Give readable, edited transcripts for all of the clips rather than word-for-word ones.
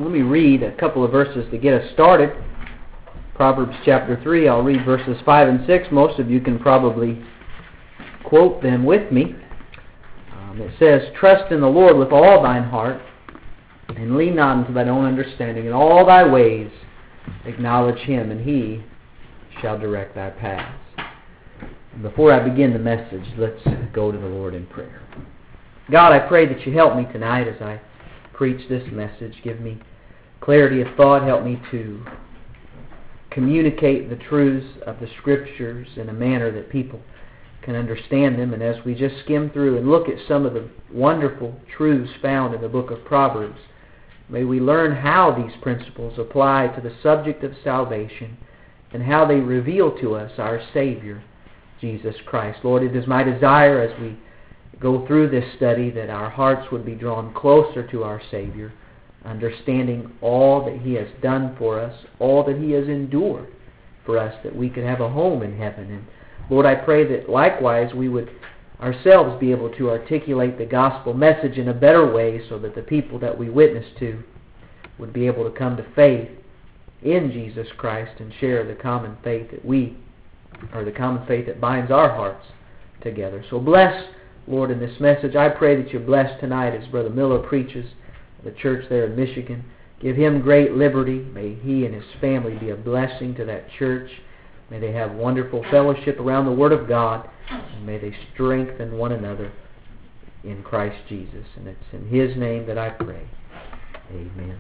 Let me read a couple of verses to get us started. Proverbs chapter 3, I'll read verses 5 and 6. Most of you can probably quote them with me. It says, "Trust in the Lord with all thine heart, and lean not unto thine own understanding. In all thy ways acknowledge Him, and He shall direct thy paths." Before I begin the message, let's go to the Lord in prayer. God, I pray that you help me tonight as I preach this message. Give me clarity of thought. Help me to communicate the truths of the Scriptures in a manner that people can understand them. And as we just skim through and look at some of the wonderful truths found in the book of Proverbs, may we learn how these principles apply to the subject of salvation and how they reveal to us our Savior, Jesus Christ. Lord, it is my desire as we go through this study that our hearts would be drawn closer to our Savior, understanding all that He has done for us, all that He has endured for us, that we could have a home in heaven. And Lord, I pray that likewise we would ourselves be able to articulate the gospel message in a better way so that the people that we witness to would be able to come to faith in Jesus Christ and share the common faith that binds our hearts together. So bless, Lord, in this message. I pray that you bless tonight as Brother Miller preaches at the church there in Michigan. Give him great liberty. May he and his family be a blessing to that church. May they have wonderful fellowship around the Word of God. And may they strengthen one another in Christ Jesus. And it's in His name that I pray. Amen.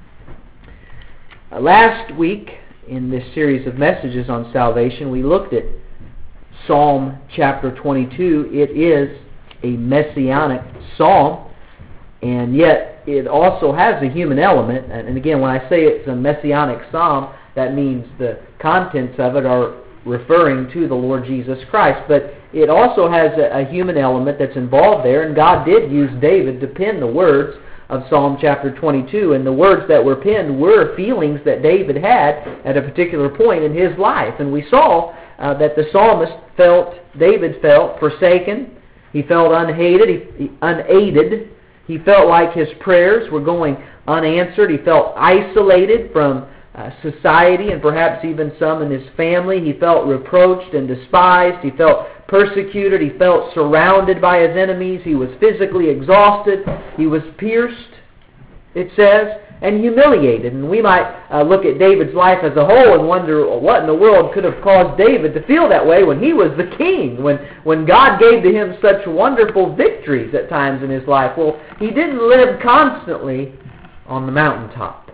Last week, in this series of messages on salvation, we looked at Psalm chapter 22. It is a messianic psalm, and yet it also has a human element. And again, when I say it's a messianic psalm, that means the contents of it are referring to the Lord Jesus Christ. But it also has a human element that's involved there, and God did use David to pen the words of Psalm chapter 22, and the words that were penned were feelings that David had at a particular point in his life. And we saw that the psalmist David felt forsaken, he felt unaided, he felt like his prayers were going unanswered, he felt isolated from society and perhaps even some in his family. He felt reproached and despised, he felt persecuted, he felt surrounded by his enemies, he was physically exhausted, he was pierced, it says, and humiliated. And we might look at David's life as a whole and wonder what in the world could have caused David to feel that way when he was the king, when God gave to him such wonderful victories at times in his life. Well, he didn't live constantly on the mountaintop.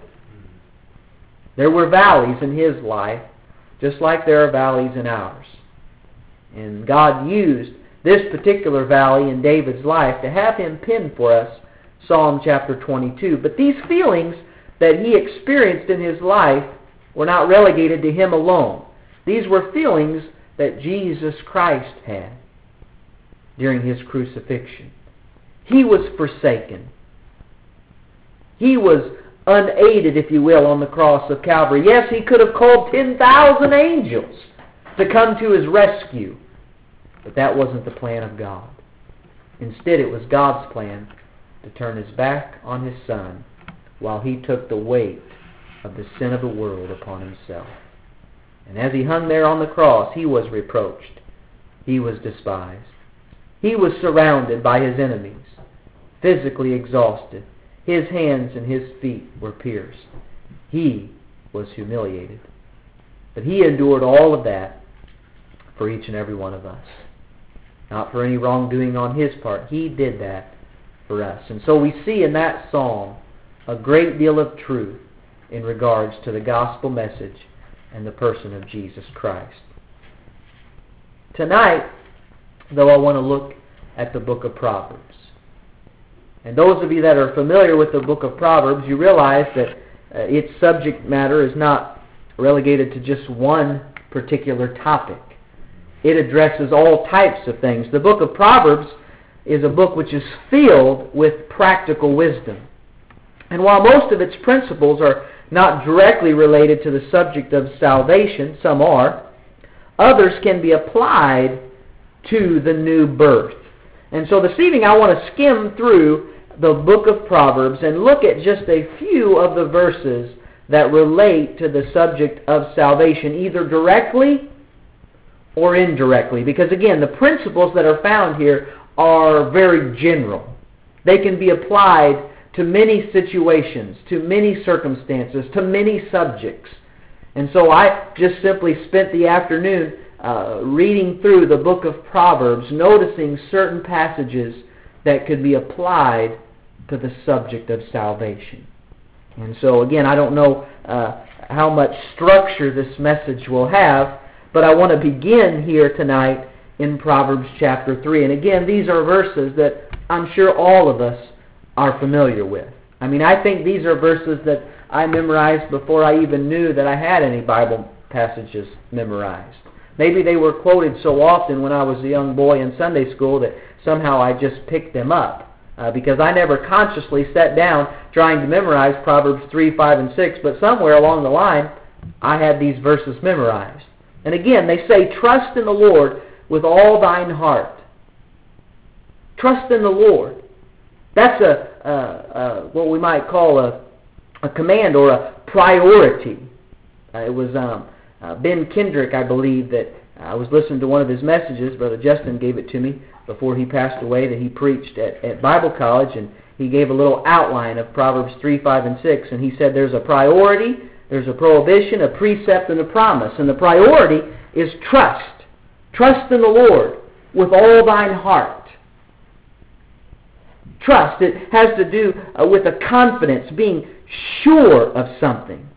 There were valleys in his life, just like there are valleys in ours. And God used this particular valley in David's life to have him pen for us Psalm chapter 22. But these feelings that he experienced in his life were not relegated to him alone. These were feelings that Jesus Christ had during His crucifixion. He was forsaken. He was unaided, if you will, on the cross of Calvary. Yes, He could have called 10,000 angels to come to His rescue. But that wasn't the plan of God. Instead, it was God's plan to turn His back on His Son while He took the weight of the sin of the world upon Himself. And as He hung there on the cross, He was reproached. He was despised. He was surrounded by His enemies, physically exhausted. His hands and His feet were pierced. He was humiliated. But He endured all of that for each and every one of us. Not for any wrongdoing on His part. He did that for us. And so we see in that psalm a great deal of truth in regards to the gospel message and the person of Jesus Christ. Tonight, though, I want to look at the book of Proverbs. And those of you that are familiar with the book of Proverbs, you realize that its subject matter is not relegated to just one particular topic. It addresses all types of things. The book of Proverbs is a book which is filled with practical wisdom. And while most of its principles are not directly related to the subject of salvation, some are, others can be applied to the new birth. And so this evening I want to skim through the book of Proverbs and look at just a few of the verses that relate to the subject of salvation, either directly or indirectly. Because again, the principles that are found here are very general. They can be applied to many situations, to many circumstances, to many subjects. And so I just simply spent the afternoon reading through the book of Proverbs, noticing certain passages that could be applied to the subject of salvation. And so again, I don't know how much structure this message will have, but I want to begin here tonight in Proverbs chapter 3. And again, these are verses that I'm sure all of us are familiar with. I mean, I think these are verses that I memorized before I even knew that I had any Bible passages memorized. Maybe they were quoted so often when I was a young boy in Sunday school that somehow I just picked them up. Because I never consciously sat down trying to memorize Proverbs 3, 5, and 6, but somewhere along the line I had these verses memorized. And again, they say, trust in the Lord with all thine heart. Trust in the Lord. That's what we might call a command or a priority. It was Ben Kendrick, I believe, that I was listening to one of his messages. Brother Justin gave it to me before he passed away, that he preached at Bible college, and he gave a little outline of Proverbs 3, 5, and 6, and he said there's a priority, there's a prohibition, a precept, and a promise. And the priority is trust. Trust in the Lord with all thine heart. Trust, it has to do with a confidence, being sure of something.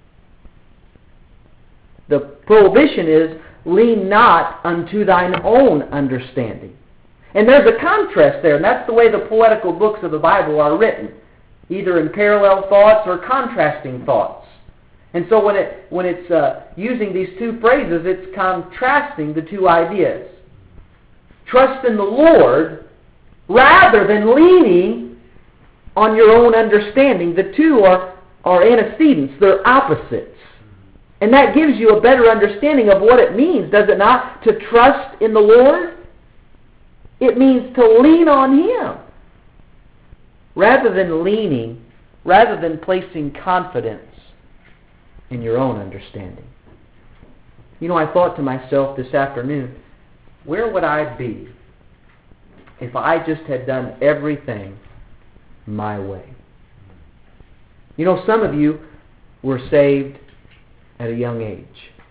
The prohibition is, lean not unto thine own understanding. And there's a contrast there, and that's the way the poetical books of the Bible are written, either in parallel thoughts or contrasting thoughts. And so when it's using these two phrases, it's contrasting the two ideas. Trust in the Lord rather than leaning on your own understanding. The two are antecedents, they're opposites. And that gives you a better understanding of what it means, does it not, to trust in the Lord? It means to lean on Him. Rather than placing confidence in your own understanding. You know, I thought to myself this afternoon, where would I be if I just had done everything my way? You know, some of you were saved at a young age.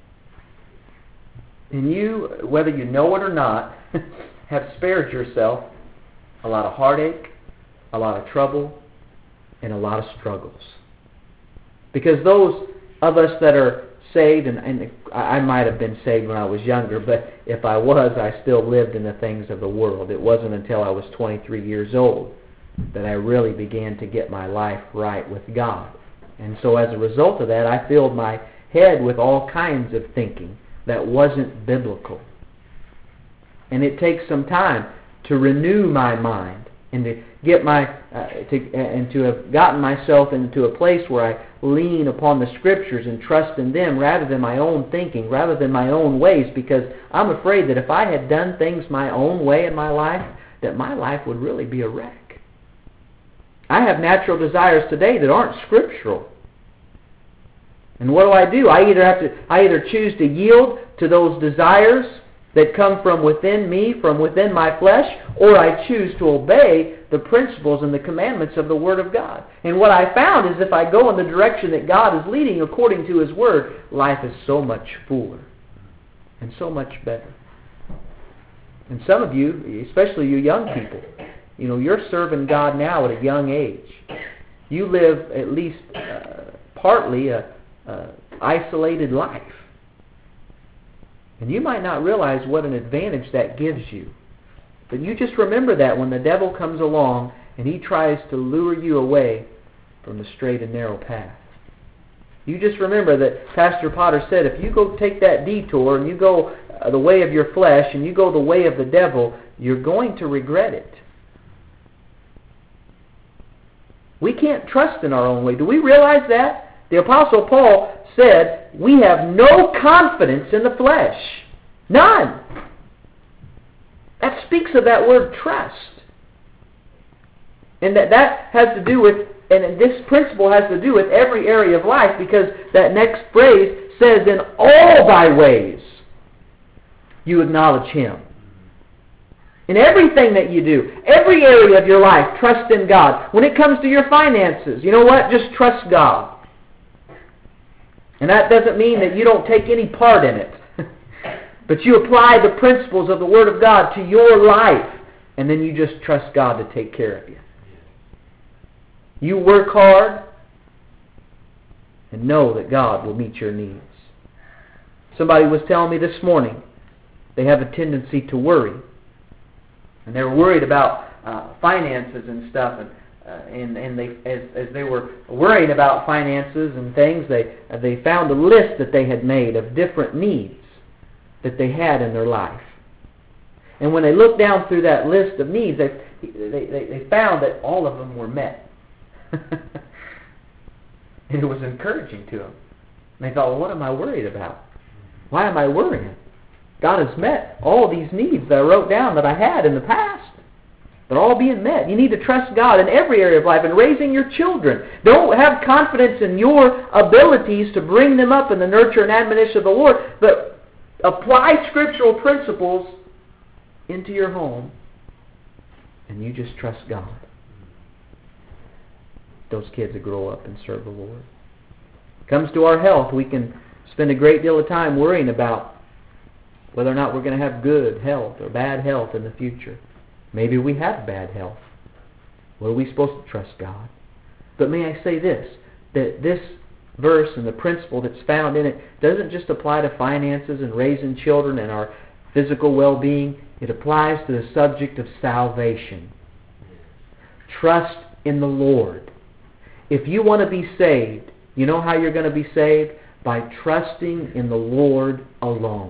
And you, whether you know it or not, have spared yourself a lot of heartache, a lot of trouble, and a lot of struggles. Because those of us that are saved, and I might have been saved when I was younger, but if I was, I still lived in the things of the world. It wasn't until I was 23 years old that I really began to get my life right with God. And so as a result of that, I filled my head with all kinds of thinking that wasn't biblical. And it takes some time to renew my mind and to get to have gotten myself into a place where I lean upon the Scriptures and trust in them rather than my own thinking, rather than my own ways, because I'm afraid that if I had done things my own way in my life, that my life would really be a wreck. I have natural desires today that aren't scriptural. And what do? I either choose to yield to those desires that come from within me, from within my flesh, or I choose to obey the principles and the commandments of the Word of God. And what I found is if I go in the direction that God is leading according to His Word, life is so much fuller and so much better. And some of you, especially you young people, you know, you're serving God now at a young age. You live at least partly a isolated life. And you might not realize what an advantage that gives you. But you just remember that when the devil comes along and he tries to lure you away from the straight and narrow path. You just remember that Pastor Potter said, if you go take that detour and you go the way of your flesh and you go the way of the devil, you're going to regret it. We can't trust in our own way. Do we realize that? The Apostle Paul said, we have no confidence in the flesh. None. That speaks of that word trust. And that has to do with, and this principle has to do with every area of life, because that next phrase says, in all thy ways you acknowledge Him. In everything that you do, every area of your life, trust in God. When it comes to your finances, you know what? Just trust God. And that doesn't mean that you don't take any part in it. But you apply the principles of the Word of God to your life, and then you just trust God to take care of you. You work hard and know that God will meet your needs. Somebody was telling me this morning they have a tendency to worry. And they were worried about finances and stuff, and they, as they were worrying about finances and things, they found a list that they had made of different needs that they had in their life. And when they looked down through that list of needs, they found that all of them were met. And it was encouraging to them. And they thought, well, what am I worried about? Why am I worrying? God has met all these needs that I wrote down that I had in the past. They're all being met. You need to trust God in every area of life and raising your children. Don't have confidence in your abilities to bring them up in the nurture and admonition of the Lord, but apply scriptural principles into your home, and you just trust God. Those kids will grow up and serve the Lord. It comes to our health, we can spend a great deal of time worrying about whether or not we're going to have good health or bad health in the future. Maybe we have bad health. Well, are we supposed to trust God? But may I say this, that this verse and the principle that's found in it doesn't just apply to finances and raising children and our physical well-being. It applies to the subject of salvation. Trust in the Lord. If you want to be saved, you know how you're going to be saved? By trusting in the Lord alone.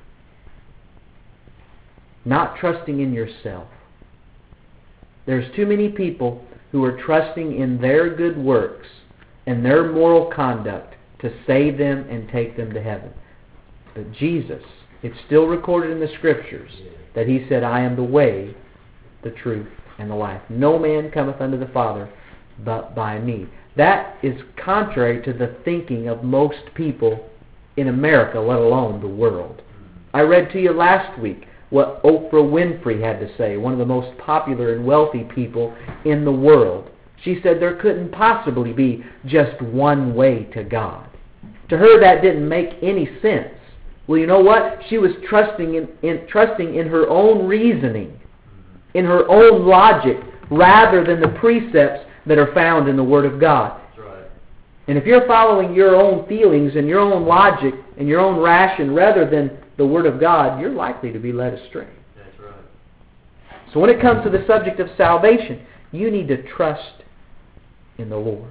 Not trusting in yourself. There's too many people who are trusting in their good works and their moral conduct to save them and take them to heaven. But Jesus, it's still recorded in the Scriptures that He said, I am the way, the truth, and the life. No man cometh unto the Father but by me. That is contrary to the thinking of most people in America, let alone the world. I read to you last week what Oprah Winfrey had to say, one of the most popular and wealthy people in the world. She said there couldn't possibly be just one way to God. To her, that didn't make any sense. Well, you know what? She was trusting in her own reasoning, in her own logic, rather than the precepts that are found in the Word of God. That's right. And if you're following your own feelings and your own logic and your own ration rather than the Word of God, you're likely to be led astray. That's right. So when it comes to the subject of salvation, you need to trust in the Lord.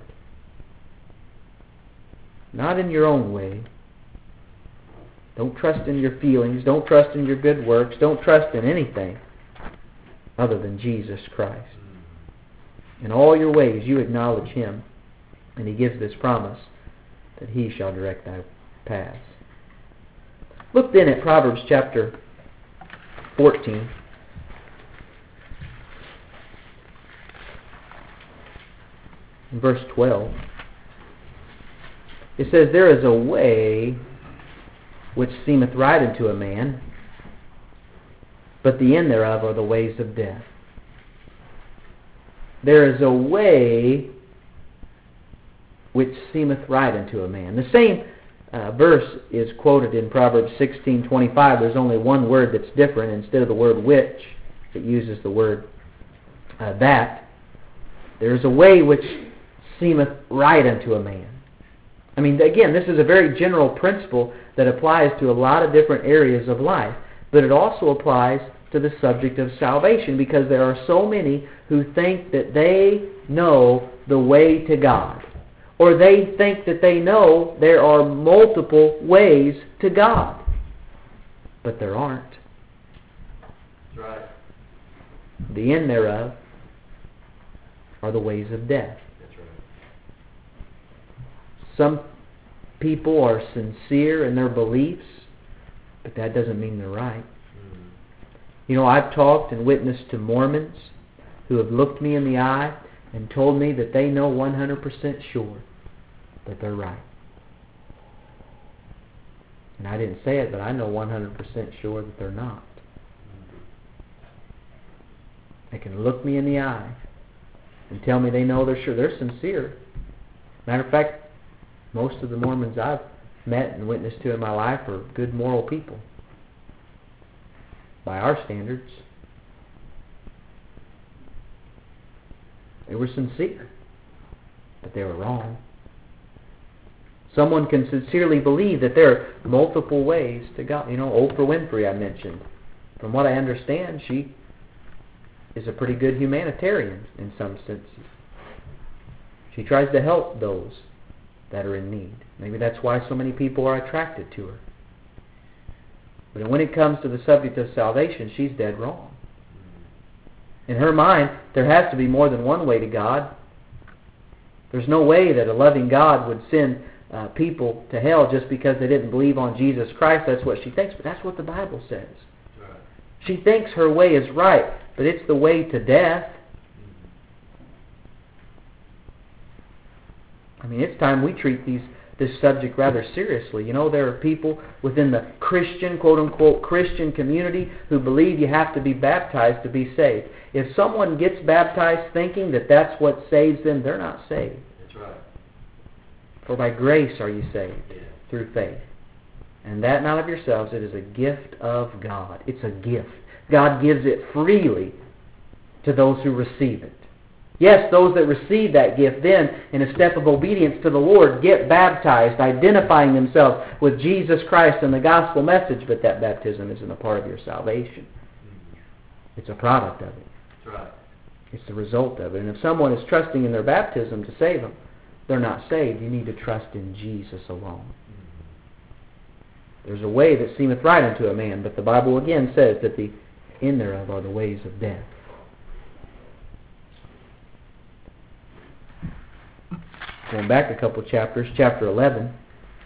Not in your own way. Don't trust in your feelings. Don't trust in your good works. Don't trust in anything other than Jesus Christ. In all your ways you acknowledge Him, and He gives this promise that He shall direct thy paths. Look then at Proverbs chapter 14. In verse 12. It says, there is a way which seemeth right unto a man, but the end thereof are the ways of death. There is a way which seemeth right unto a man. The same verse is quoted in Proverbs 16:25. There's only one word that's different. Instead of the word which, it uses the word that. There is a way which seemeth right unto a man. I mean, again, this is a very general principle that applies to a lot of different areas of life, but it also applies to the subject of salvation, because there are so many who think that they know the way to God, or they think that they know there are multiple ways to God, but there aren't. That's right. The end thereof are the ways of death. That's right. Some people are sincere in their beliefs, but that doesn't mean they're right. You know, I've talked and witnessed to Mormons who have looked me in the eye and told me that they know 100% sure that they're right. And I didn't say it, but I know 100% sure that they're not. They can look me in the eye and tell me they know they're sure. They're sincere. Matter of fact, most of the Mormons I've met and witnessed to in my life are good moral people. By our standards. They were sincere, but they were wrong. Someone can sincerely believe that there are multiple ways to God. Oprah Winfrey I mentioned. From what I understand, she is a pretty good humanitarian in some senses. She tries to help those that are in need. Maybe that's why so many people are attracted to her. But when it comes to the subject of salvation, she's dead wrong. In her mind, there has to be more than one way to God. There's no way that a loving God would send people to hell just because they didn't believe on Jesus Christ. That's what she thinks, but that's what the Bible says. Right. She thinks her way is right, but it's the way to death. I mean, it's time we treat this subject rather seriously. There are people within the Christian, quote-unquote, Christian community who believe you have to be baptized to be saved. If someone gets baptized thinking that that's what saves them, they're not saved. That's right. For by grace are you saved, through faith. And that not of yourselves, it is a gift of God. It's a gift. God gives it freely to those who receive it. Yes, those that receive that gift then, in a step of obedience to the Lord, get baptized, identifying themselves with Jesus Christ and the gospel message, but that baptism isn't a part of your salvation. It's a product of it. That's right. It's the result of it. And if someone is trusting in their baptism to save them, they're not saved. You need to trust in Jesus alone. There's a way that seemeth right unto a man, but the Bible again says that the end thereof are the ways of death. Going back a couple chapters, chapter 11,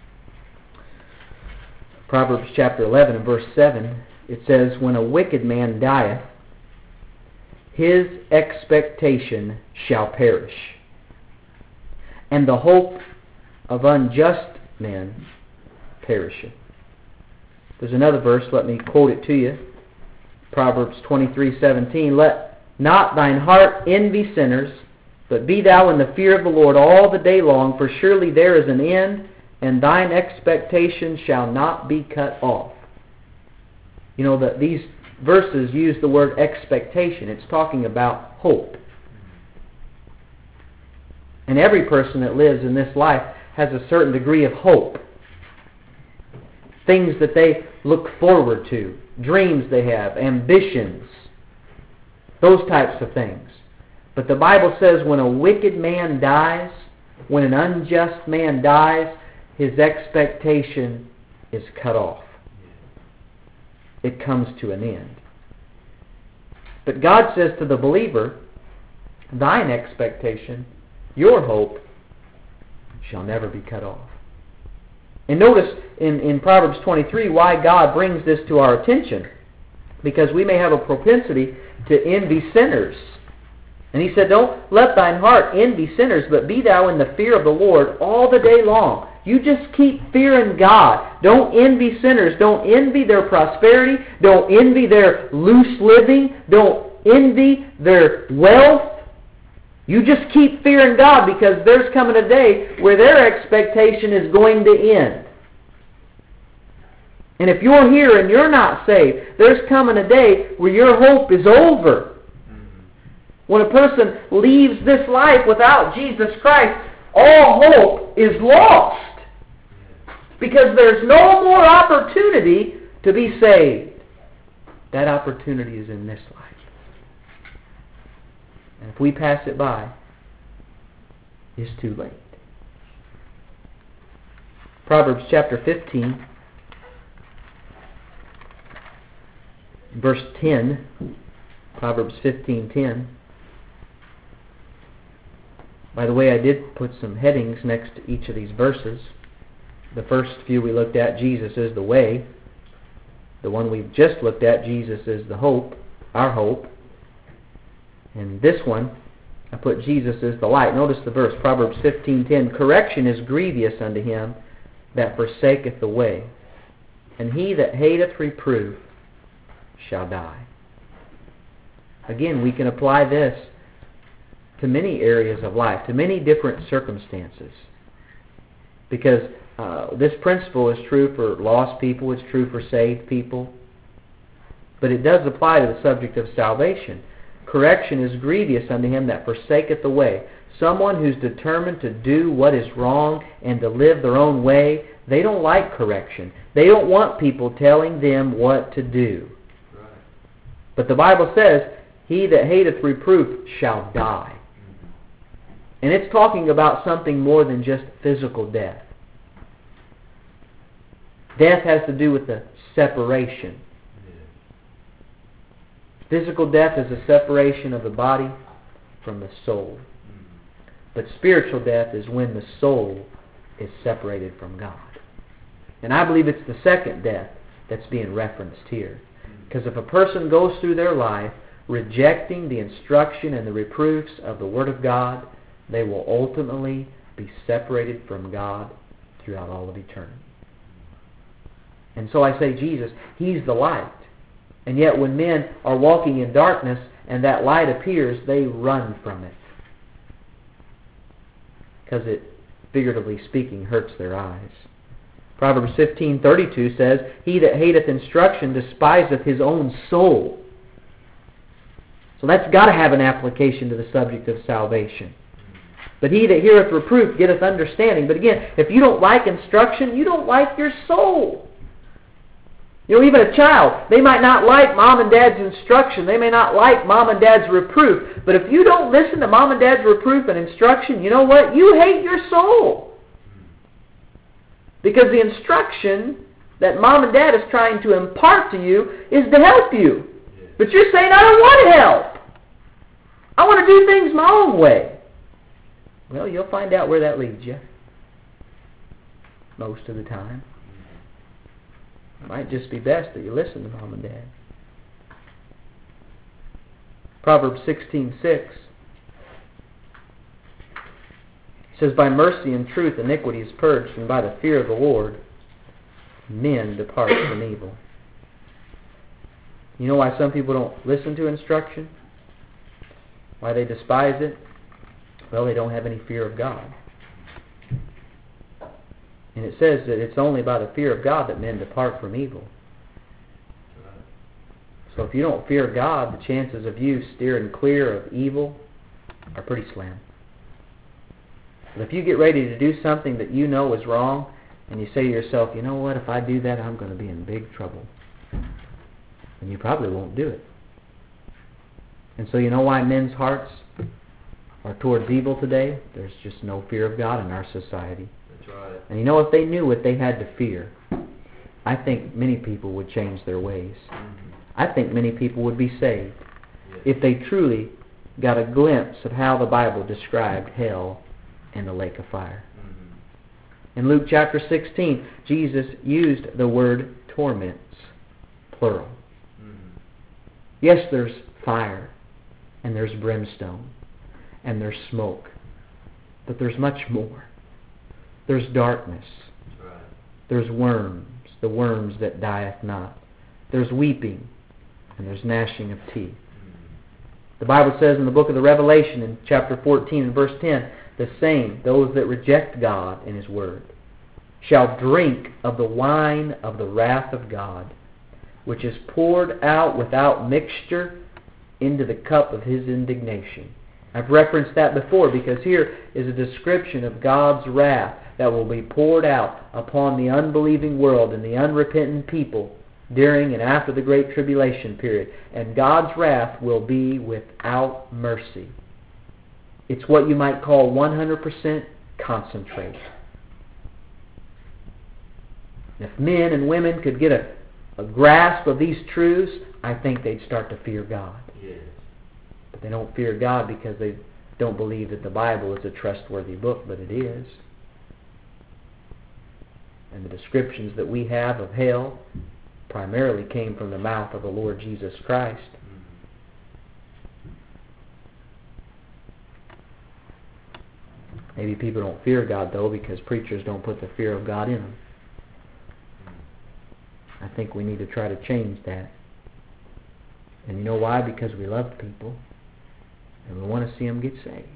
Proverbs chapter 11 and verse 7, it says, when a wicked man dieth, his expectation shall perish, and the hope of unjust men perisheth. There's another verse, let me quote it to you. Proverbs 23:17, let not thine heart envy sinners, but be thou in the fear of the Lord all the day long, for surely there is an end, and thine expectation shall not be cut off. These verses use the word expectation. It's talking about hope. And every person that lives in this life has a certain degree of hope. Things that they look forward to, dreams they have, ambitions, those types of things. But the Bible says when a wicked man dies, when an unjust man dies, his expectation is cut off. It comes to an end. But God says to the believer, thine expectation, your hope, shall never be cut off. And notice in Proverbs 23 why God brings this to our attention. Because we may have a propensity to envy sinners. And he said, don't let thine heart envy sinners, but be thou in the fear of the Lord all the day long. You just keep fearing God. Don't envy sinners. Don't envy their prosperity. Don't envy their loose living. Don't envy their wealth. You just keep fearing God, because there's coming a day where their expectation is going to end. And if you're here and you're not saved, there's coming a day where your hope is over. When a person leaves this life without Jesus Christ, all hope is lost. Because there's no more opportunity to be saved. That opportunity is in this life. And if we pass it by, it's too late. Proverbs chapter 15, verse 10. Proverbs 15:10. By the way, I did put some headings next to each of these verses. The first few we looked at, Jesus is the way. The one we've just looked at, Jesus is the hope, our hope. And this one, I put Jesus as the light. Notice the verse, Proverbs 15:10. Correction is grievous unto him that forsaketh the way, and he that hateth reproof shall die. Again, we can apply this to many areas of life, to many different circumstances. Because this principle is true for lost people, it's true for saved people. But it does apply to the subject of salvation. Correction is grievous unto him that forsaketh the way. Someone who's determined to do what is wrong and to live their own way, they don't like correction. They don't want people telling them what to do. Right. But the Bible says, he that hateth reproof shall die. And it's talking about something more than just physical death. Death has to do with the separation. Physical death is a separation of the body from the soul. But spiritual death is when the soul is separated from God. And I believe it's the second death that's being referenced here. Because if a person goes through their life rejecting the instruction and the reproofs of the Word of God, they will ultimately be separated from God throughout all of eternity. And so I say Jesus, He's the light. And yet when men are walking in darkness and that light appears, they run from it. Because it, figuratively speaking, hurts their eyes. Proverbs 15:32 says, he that hateth instruction despiseth his own soul. So that's got to have an application to the subject of salvation. But he that heareth reproof getteth understanding. But again, if you don't like instruction, you don't like your soul. You know, even a child, they might not like mom and dad's instruction. They may not like mom and dad's reproof. But if you don't listen to mom and dad's reproof and instruction, you know what? You hate your soul. Because the instruction that mom and dad is trying to impart to you is to help you. But you're saying, I don't want to help. I want to do things my own way. Well, you'll find out where that leads you. Most of the time. It might just be best that you listen to mom and dad. Proverbs 16:6 says, by mercy and truth iniquity is purged, and by the fear of the Lord men depart from evil. You know why some people don't listen to instruction? Why they despise it? Well, they don't have any fear of God. And it says that it's only by the fear of God that men depart from evil. So if you don't fear God, the chances of you steering clear of evil are pretty slim. But if you get ready to do something that you know is wrong, and you say to yourself, you know what, if I do that, I'm going to be in big trouble. And you probably won't do it. And so you know why men's hearts are towards evil today? There's just no fear of God in our society. That's right. And you know, if they knew what they had to fear, I think many people would change their ways. Mm-hmm. I think many people would be saved Yes. if they truly got a glimpse of how the Bible described hell and the lake of fire. Mm-hmm. In Luke chapter 16, Jesus used the word torments, plural. Mm-hmm. Yes, there's fire, and there's brimstone, and there's smoke, but there's much more. There's darkness. That's right. There's worms, the worms that dieth not. There's weeping, and there's gnashing of teeth. The Bible says in the book of the Revelation, in chapter 14 and verse 10, the same, those that reject God and His Word, shall drink of the wine of the wrath of God, which is poured out without mixture into the cup of His indignation. I've referenced that before because here is a description of God's wrath that will be poured out upon the unbelieving world and the unrepentant people during and after the Great Tribulation period. And God's wrath will be without mercy. It's what you might call 100% concentrate. If men and women could get a grasp of these truths, I think they'd start to fear God. Yes. But they don't fear God because they don't believe that the Bible is a trustworthy book, but it is. And the descriptions that we have of hell primarily came from the mouth of the Lord Jesus Christ. Maybe people don't fear God, though, because preachers don't put the fear of God in them. I think we need to try to change that. And you know why? Because we love people, and we want to see them get saved.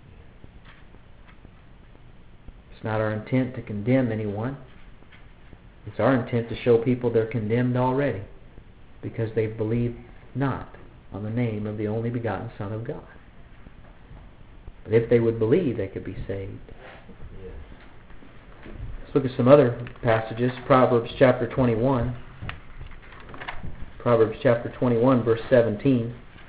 It's not our intent to condemn anyone. It's our intent to show people they're condemned already, because they believe not on the name of the only begotten Son of God. But if they would believe, they could be saved. Yes. Let's look at some other passages. Proverbs chapter 21. Proverbs chapter 21, verse 17.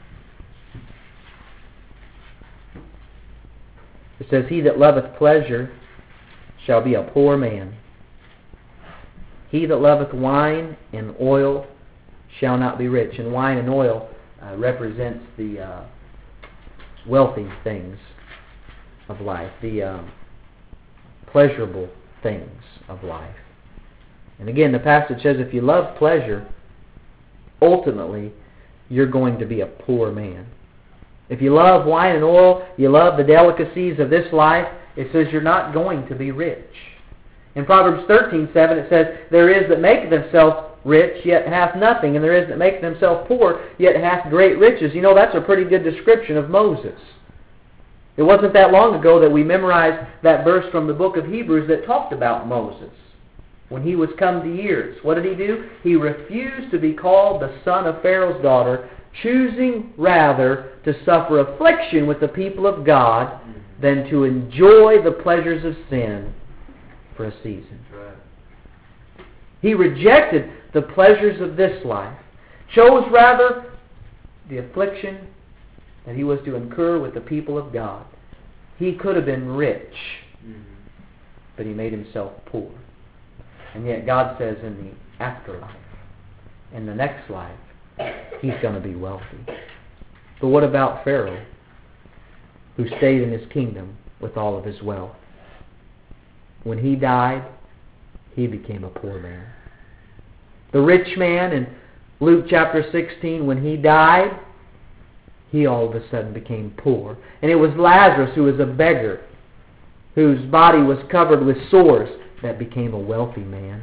It says, "He that loveth pleasure shall be a poor man. He that loveth wine and oil shall not be rich." And wine and oil represents the wealthy things of life, the pleasurable things of life. And again, the passage says if you love pleasure, ultimately you're going to be a poor man. If you love wine and oil, you love the delicacies of this life, it says you're not going to be rich. In Proverbs 13:7 it says, "There is that make themselves rich, yet hath nothing, and there is that make themselves poor, yet hath great riches." You know, that's a pretty good description of Moses. It wasn't that long ago that we memorized that verse from the book of Hebrews that talked about Moses. When he was come to years, what did he do? He refused to be called the son of Pharaoh's daughter, choosing rather to suffer affliction with the people of God than to enjoy the pleasures of sin for a season. Right. He rejected the pleasures of this life, chose rather the affliction that he was to incur with the people of God. He could have been rich, but he made himself poor. And yet God says in the afterlife, in the next life, he's going to be wealthy. But what about Pharaoh, who stayed in his kingdom with all of his wealth? When he died, he became a poor man. The rich man in Luke chapter 16, when he died, he all of a sudden became poor. And it was Lazarus, who was a beggar, whose body was covered with sores, that became a wealthy man.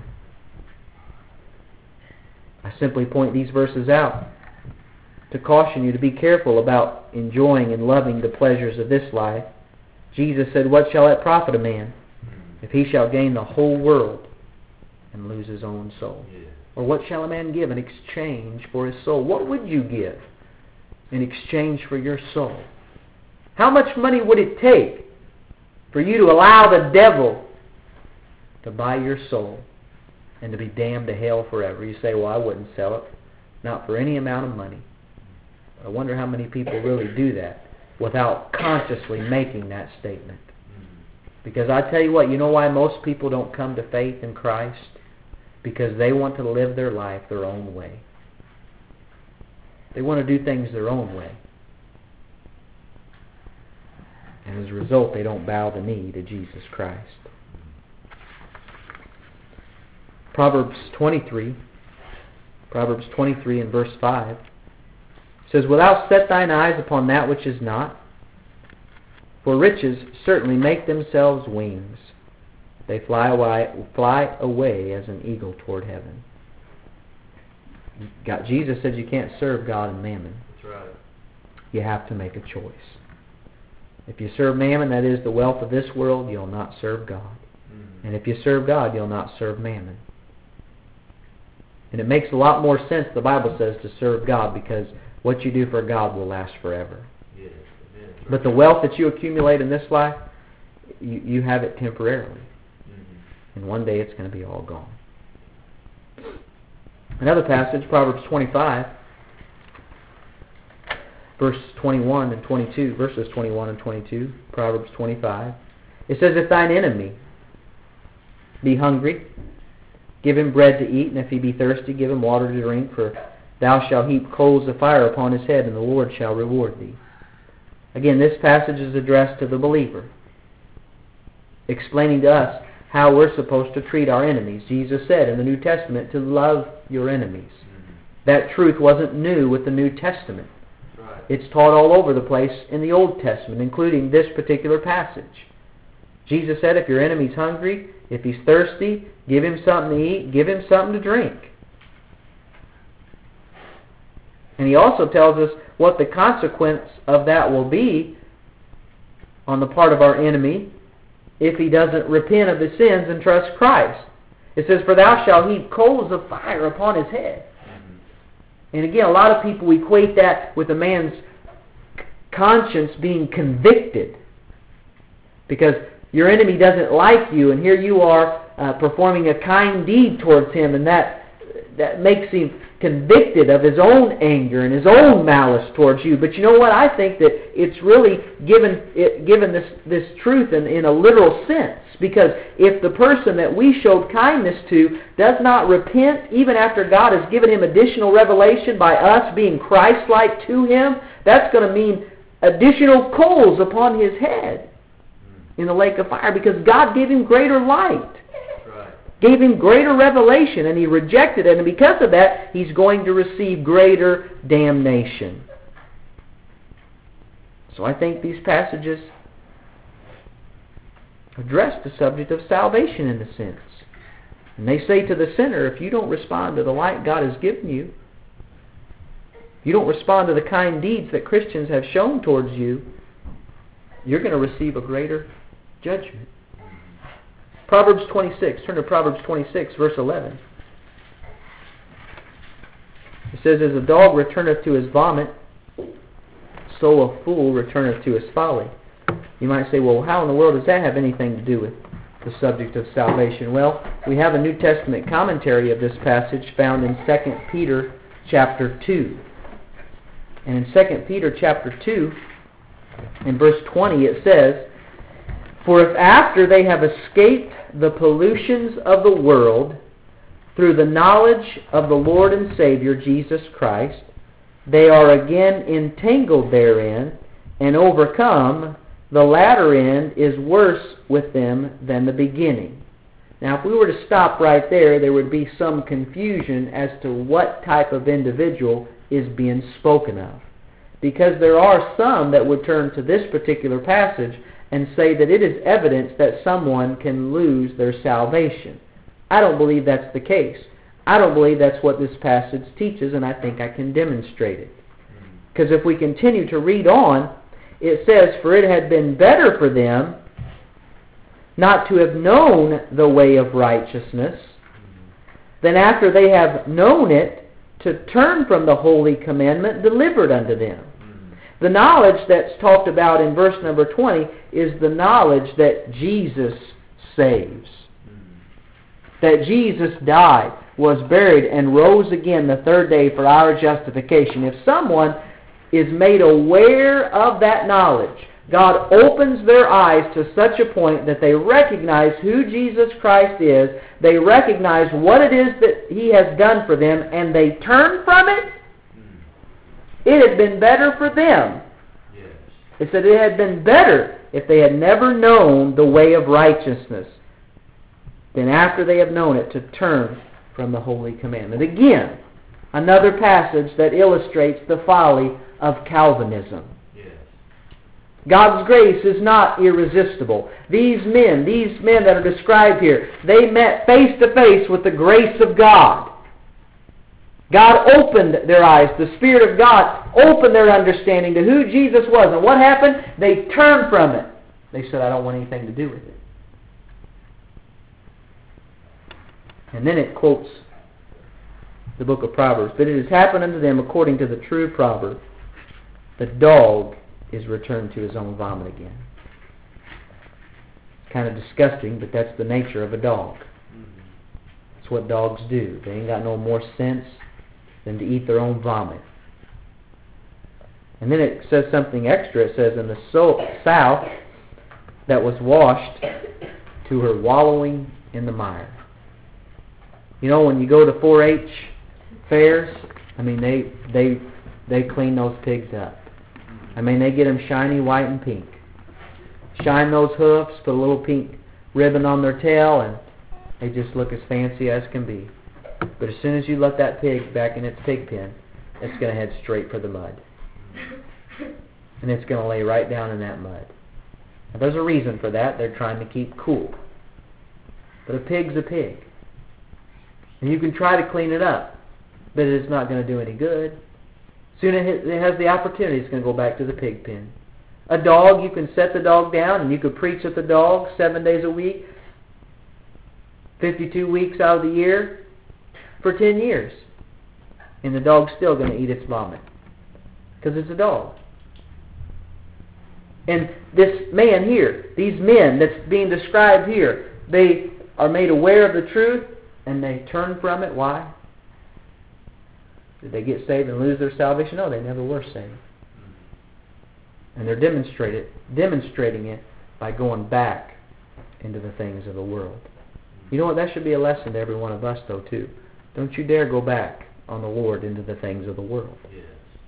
I simply point these verses out to caution you to be careful about enjoying and loving the pleasures of this life. Jesus said, "What shall it profit a man if he shall gain the whole world and lose his own soul?" Yes. Or what shall a man give in exchange for his soul? What would you give in exchange for your soul? How much money would it take for you to allow the devil to buy your soul and to be damned to hell forever? You say, "Well, I wouldn't sell it. Not for any amount of money." I wonder how many people really do that without consciously making that statement. Because I tell you what, you know why most people don't come to faith in Christ? Because they want to live their life their own way. They want to do things their own way. And as a result, they don't bow the knee to Jesus Christ. Proverbs 23 and verse 5 says, "Wilt thou set thine eyes upon that which is not? For riches certainly make themselves wings. They fly away as an eagle toward heaven." Jesus said you can't serve God and mammon. That's right. You have to make a choice. If you serve mammon, that is the wealth of this world, you'll not serve God. And if you serve God, you'll not serve mammon. And it makes a lot more sense, the Bible says, to serve God, because what you do for God will last forever. Yes. Amen. But the wealth that you accumulate in this life, you have it temporarily. And one day it's going to be all gone. Another passage, Proverbs 25, verses 21 and 22, Proverbs 25. It says, "If thine enemy be hungry, give him bread to eat, and if he be thirsty, give him water to drink, for thou shalt heap coals of fire upon his head, and the Lord shall reward thee." Again, this passage is addressed to the believer, explaining to us how we're supposed to treat our enemies. Jesus said in the New Testament to love your enemies. That truth wasn't new with the New Testament. Right. It's taught all over the place in the Old Testament, including this particular passage. Jesus said, if your enemy's hungry, if he's thirsty, give him something to eat, give him something to drink. And he also tells us what the consequence of that will be on the part of our enemy if he doesn't repent of his sins and trust Christ. It says, for thou shalt heap coals of fire upon his head. And again, a lot of people equate that with a man's conscience being convicted. Because your enemy doesn't like you, and here you are performing a kind deed towards him, and that makes him convicted of his own anger and his own malice towards you. But you know what? I think that it's really given this truth in a literal sense. Because if the person that we showed kindness to does not repent, even after God has given him additional revelation by us being Christ-like to him, that's going to mean additional coals upon his head in the lake of fire, because God gave him greater light. Gave him greater revelation, and he rejected it, and because of that, he's going to receive greater damnation. So I think these passages address the subject of salvation in a sense. And they say to the sinner, if you don't respond to the light God has given you, you don't respond to the kind deeds that Christians have shown towards you, you're going to receive a greater judgment. Proverbs 26. Turn to Proverbs 26, verse 11. It says, as a dog returneth to his vomit, so a fool returneth to his folly. You might say, well, how in the world does that have anything to do with the subject of salvation? Well, we have a New Testament commentary of this passage found in 2 Peter chapter 2. And in 2 Peter chapter 2, in verse 20, it says, for if after they have escaped the pollutions of the world through the knowledge of the Lord and Savior Jesus Christ, they are again entangled therein and overcome, the latter end is worse with them than the beginning. Now, if we were to stop right there would be some confusion as to what type of individual is being spoken of. Because there are some that would turn to this particular passage and say that it is evidence that someone can lose their salvation. I don't believe that's the case. I don't believe that's what this passage teaches, and I think I can demonstrate it. Because if we continue to read on, it says, for it had been better for them not to have known the way of righteousness than after they have known it to turn from the holy commandment delivered unto them. The knowledge that's talked about in verse number 20 is the knowledge that Jesus saves. That Jesus died, was buried, and rose again the third day for our justification. If someone is made aware of that knowledge, God opens their eyes to such a point that they recognize who Jesus Christ is, they recognize what it is that He has done for them, and they turn from it. It had been better for them. Yes. It said it had been better if they had never known the way of righteousness than after they have known it to turn from the holy commandment. Again, another passage that illustrates the folly of Calvinism. Yes. God's grace is not irresistible. These men that are described here, they met face to face with the grace of God. God opened their eyes. The Spirit of God opened their understanding to who Jesus was. And what happened? They turned from it. They said, I don't want anything to do with it. And then it quotes the book of Proverbs. But it has happened unto them according to the true proverb, the dog is returned to his own vomit again. It's kind of disgusting, but that's the nature of a dog. That's what dogs do. They ain't got no more sense than to eat their own vomit. And then it says something extra. It says, in the sow that was washed to her wallowing in the mire. You know, when you go to 4-H fairs, I mean, they clean those pigs up. I mean, they get them shiny white and pink. Shine those hoofs, put a little pink ribbon on their tail, and they just look as fancy as can be. But as soon as you let that pig back in its pig pen, it's going to head straight for the mud. And it's going to lay right down in that mud. Now, there's a reason for that. They're trying to keep cool. But a pig's a pig. And you can try to clean it up, but it's not going to do any good. Soon it has the opportunity, it's going to go back to the pig pen. A dog, you can set the dog down and you could preach at the dog 7 days a week, 52 weeks out of the year, for 10 years. And the dog's still going to eat its vomit. Because it's a dog. And this man here, these men that's being described here, they are made aware of the truth and they turn from it. Why? Did they get saved and lose their salvation? No, they never were saved. And they're demonstrating it by going back into the things of the world. You know what? That should be a lesson to every one of us, though, too. Don't you dare go back on the Lord into the things of the world. Yes.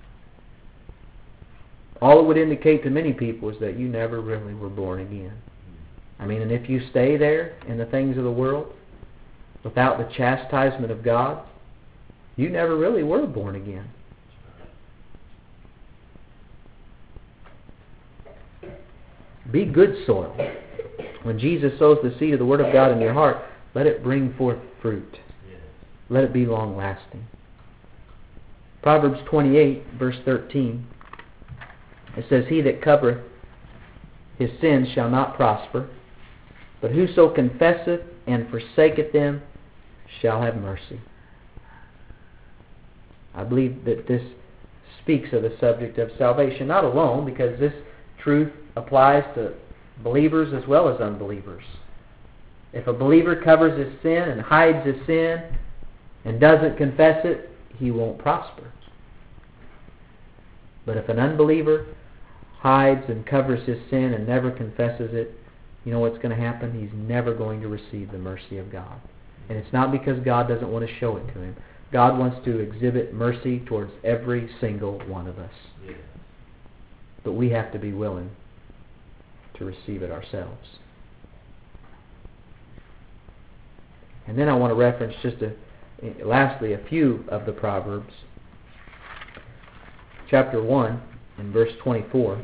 All it would indicate to many people is that you never really were born again. I mean, and if you stay there in the things of the world without the chastisement of God, you never really were born again. Be good soil. When Jesus sows the seed of the Word of God in your heart, let it bring forth fruit. Yes. Let it be long-lasting. Proverbs 28, verse 13, it says, He that covereth his sins shall not prosper, but whoso confesseth and forsaketh them shall have mercy. I believe that this speaks of the subject of salvation, not alone because this truth applies to believers as well as unbelievers. If a believer covers his sin and hides his sin and doesn't confess it, he won't prosper. But if an unbeliever hides and covers his sin and never confesses it, you know what's going to happen? He's never going to receive the mercy of God. And it's not because God doesn't want to show it to him. God wants to exhibit mercy towards every single one of us. Yes. But we have to be willing to receive it ourselves. And then I want to reference lastly a few of the Proverbs. Chapter 1 and verse 24.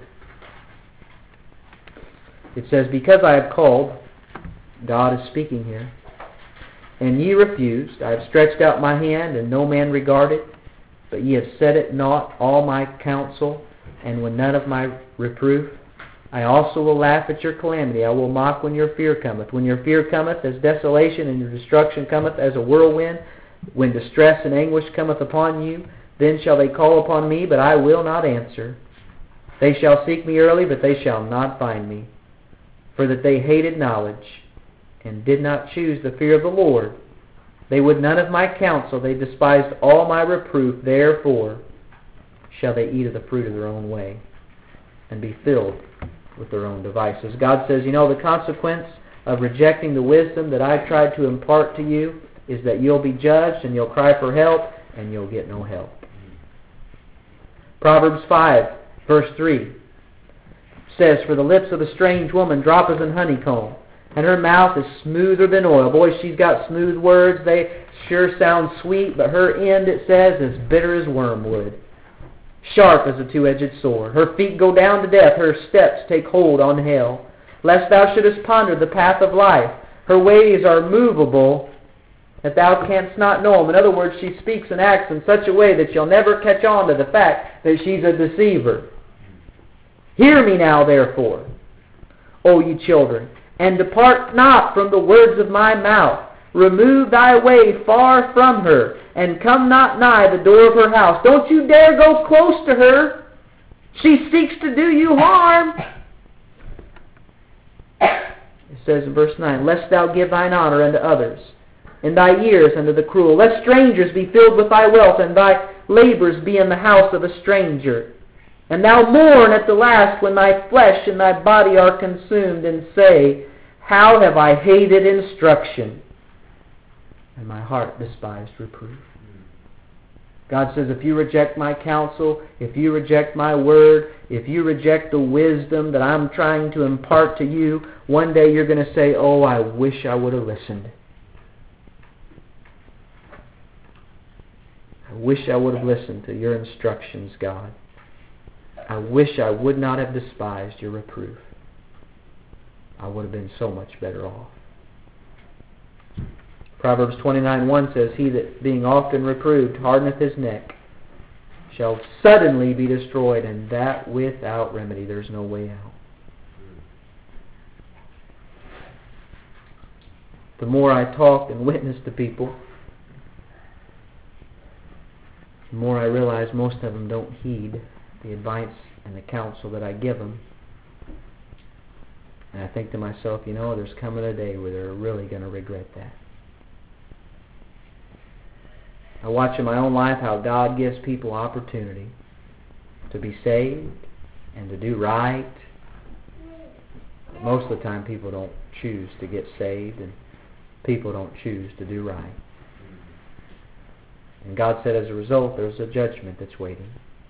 It says, Because I have called, God is speaking here, and ye refused, I have stretched out my hand, and no man regarded, but ye have set at naught all my counsel, and when none of my reproof. I also will laugh at your calamity. I will mock when your fear cometh. When your fear cometh as desolation, and your destruction cometh as a whirlwind, when distress and anguish cometh upon you, then shall they call upon me, but I will not answer. They shall seek me early, but they shall not find me. For that they hated knowledge, and did not choose the fear of the Lord. They would none of my counsel. They despised all my reproof. Therefore shall they eat of the fruit of their own way, and be filled with their own devices. God says, the consequence of rejecting the wisdom that I tried to impart to you is that you'll be judged, and you'll cry for help, and you'll get no help. Proverbs 5, verse 3 says, For the lips of a strange woman drop as an honeycomb, and her mouth is smoother than oil. Boy, she's got smooth words. They sure sound sweet, but her end, it says, is bitter as wormwood, sharp as a two-edged sword. Her feet go down to death. Her steps take hold on hell. Lest thou shouldest ponder the path of life. Her ways are movable, that thou canst not know them. In other words, she speaks and acts in such a way that you'll never catch on to the fact that she's a deceiver. Hear me now, therefore, O ye children, and depart not from the words of my mouth. Remove thy way far from her, and come not nigh the door of her house. Don't you dare go close to her. She seeks to do you harm. It says in verse 9, Lest thou give thine honor unto others, and thy years unto the cruel. Lest strangers be filled with thy wealth, and thy labors be in the house of a stranger. And thou mourn at the last when thy flesh and thy body are consumed, and say, How have I hated instruction, and my heart despised reproof. God says, if you reject my counsel, if you reject my word, if you reject the wisdom that I'm trying to impart to you, one day you're going to say, oh, I wish I would have listened. I wish I would have listened to your instructions, God. I wish I would not have despised your reproof. I would have been so much better off. Proverbs 29:1 says, He that being often reproved hardeneth his neck shall suddenly be destroyed, and that without remedy. There's no way out. The more I talk and witness to people, the more I realize most of them don't heed the advice and the counsel that I give them. And I think to myself, there's coming a day where they're really going to regret that. I watch in my own life how God gives people opportunity to be saved and to do right. But most of the time people don't choose to get saved, and people don't choose to do right. And God said as a result, there's a judgment that's waiting.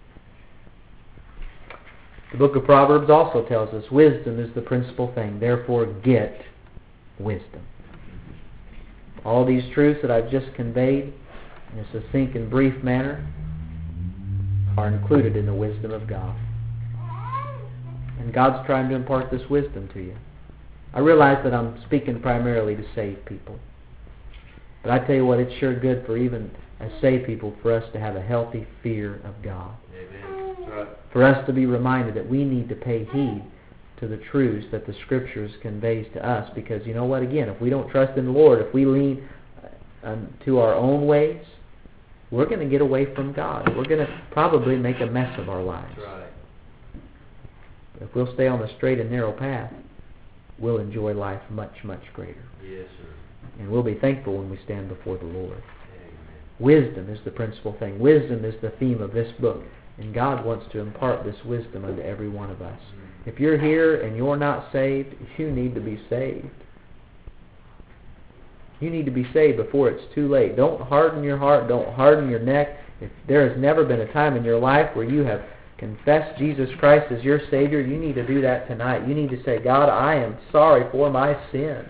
The book of Proverbs also tells us wisdom is the principal thing. Therefore, get wisdom. All these truths that I've just conveyed in a succinct and brief manner are included in the wisdom of God. And God's trying to impart this wisdom to you. I realize that I'm speaking primarily to save people. But I tell you what, it's sure good for even as saved people for us to have a healthy fear of God. Amen. That's right. For us to be reminded that we need to pay heed to the truths that the Scriptures conveys to us. Because you know what, again, if we don't trust in the Lord, if we lean to our own ways, we're going to get away from God. We're going to probably make a mess of our lives. That's right. But if we'll stay on the straight and narrow path, we'll enjoy life much, much greater. Yes, sir. And we'll be thankful when we stand before the Lord. Amen. Wisdom is the principal thing. Wisdom is the theme of this book. And God wants to impart this wisdom unto every one of us. If you're here and you're not saved, you need to be saved. You need to be saved before it's too late. Don't harden your heart. Don't harden your neck. If there has never been a time in your life where you have confessed Jesus Christ as your Savior, you need to do that tonight. You need to say, God, I am sorry for my sin.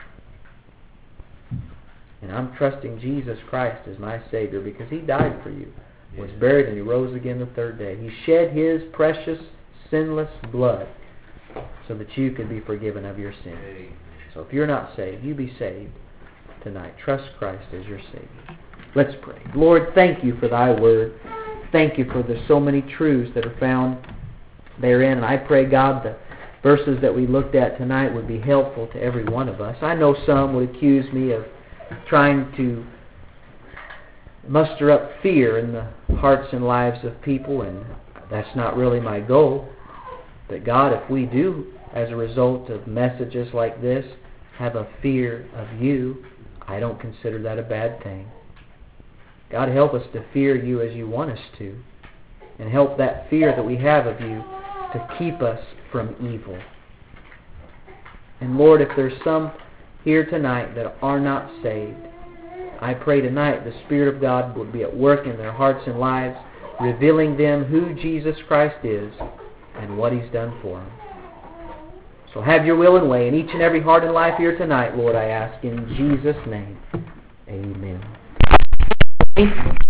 And I'm trusting Jesus Christ as my Savior because He died for you, was buried, and He rose again the third day. He shed His precious, sinless blood so that you could be forgiven of your sins. Amen. So if you're not saved, you be saved tonight. Trust Christ as your Savior. Let's pray. Lord, thank You for Thy Word. Thank You for the so many truths that are found therein. And I pray, God, the verses that we looked at tonight would be helpful to every one of us. I know some would accuse me of trying to muster up fear in the hearts and lives of people, and that's not really my goal. But God, if we do, as a result of messages like this, have a fear of You, I don't consider that a bad thing. God, help us to fear You as You want us to, and help that fear that we have of You to keep us from evil. And Lord, if there's some here tonight that are not saved, I pray tonight the Spirit of God would be at work in their hearts and lives, revealing them who Jesus Christ is and what He's done for them. So have Your will and way in each and every heart and life here tonight, Lord, I ask in Jesus' name. Amen.